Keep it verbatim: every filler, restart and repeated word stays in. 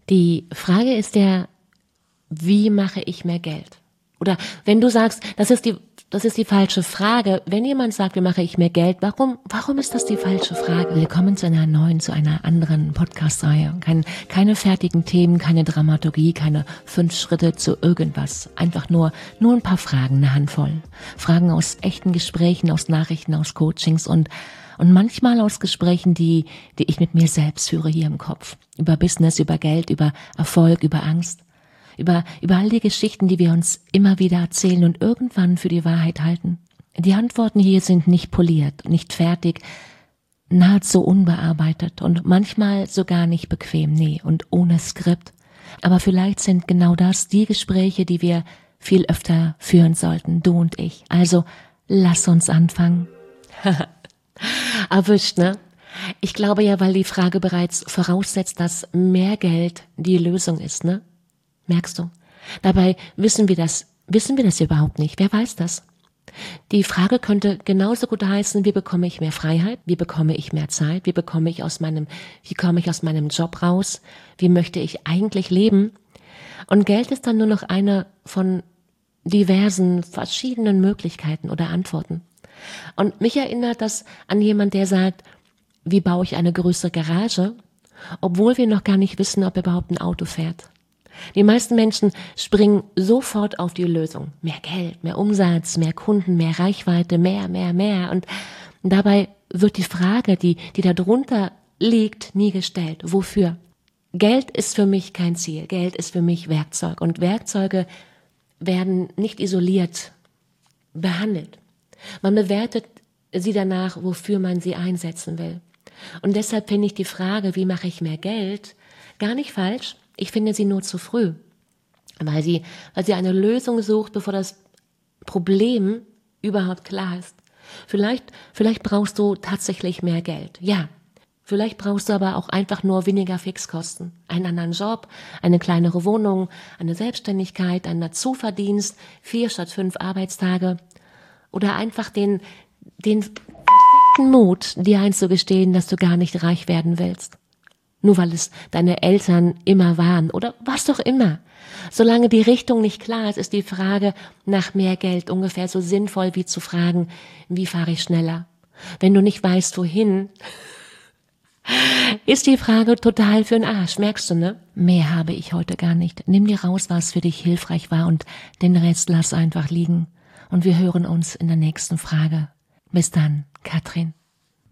Die Frage ist ja, wie mache ich mehr Geld? Oder wenn du sagst, das ist die, das ist die falsche Frage. Wenn jemand sagt, wie mache ich mehr Geld, warum, warum ist das die falsche Frage? Willkommen zu einer neuen, zu einer anderen Podcast-Reihe. Kein, keine fertigen Themen, keine Dramaturgie, keine fünf Schritte zu irgendwas. Einfach nur, nur ein paar Fragen, eine Handvoll. Fragen aus echten Gesprächen, aus Nachrichten, aus Coachings und Und manchmal aus Gesprächen, die, die ich mit mir selbst führe hier im Kopf. Über Business, über Geld, über Erfolg, über Angst. Über, über all die Geschichten, die wir uns immer wieder erzählen und irgendwann für die Wahrheit halten. Die Antworten hier sind nicht poliert, nicht fertig, nahezu unbearbeitet und manchmal sogar nicht bequem, nee, und ohne Skript. Aber vielleicht sind genau das die Gespräche, die wir viel öfter führen sollten, du und ich. Also, lass uns anfangen. Erwischt, ne? Ich glaube ja, weil die Frage bereits voraussetzt, dass mehr Geld die Lösung ist, ne? Merkst du? Dabei wissen wir das, wissen wir das überhaupt nicht. Wer weiß das? Die Frage könnte genauso gut heißen, wie bekomme ich mehr Freiheit? Wie bekomme ich mehr Zeit? Wie bekomme ich aus meinem, wie komme ich aus meinem Job raus? Wie möchte ich eigentlich leben? Und Geld ist dann nur noch eine von diversen verschiedenen Möglichkeiten oder Antworten. Und mich erinnert das an jemand, der sagt, wie baue ich eine größere Garage, obwohl wir noch gar nicht wissen, ob überhaupt ein Auto fährt. Die meisten Menschen springen sofort auf die Lösung. Mehr Geld, mehr Umsatz, mehr Kunden, mehr Reichweite, mehr, mehr, mehr. Und dabei wird die Frage, die, die da drunter liegt, nie gestellt. Wofür? Geld ist für mich kein Ziel. Geld ist für mich Werkzeug. Und Werkzeuge werden nicht isoliert behandelt. Man bewertet sie danach, wofür man sie einsetzen will. Und deshalb finde ich die Frage, wie mache ich mehr Geld, gar nicht falsch. Ich finde sie nur zu früh, weil sie, weil sie eine Lösung sucht, bevor das Problem überhaupt klar ist. Vielleicht, vielleicht brauchst du tatsächlich mehr Geld. Ja, vielleicht brauchst du aber auch einfach nur weniger Fixkosten. Einen anderen Job, eine kleinere Wohnung, eine Selbstständigkeit, einen Dazuverdienst, vier statt fünf Arbeitstage. Oder einfach den, den Mut, dir einzugestehen, dass du gar nicht reich werden willst. Nur weil es deine Eltern immer waren oder was auch immer. Solange die Richtung nicht klar ist, ist die Frage nach mehr Geld ungefähr so sinnvoll wie zu fragen, wie fahre ich schneller? Wenn du nicht weißt, wohin, ist die Frage total für den Arsch, merkst du, ne? Mehr habe ich heute gar nicht. Nimm dir raus, was für dich hilfreich war und den Rest lass einfach liegen. Und wir hören uns in der nächsten Frage. Bis dann, Katrin.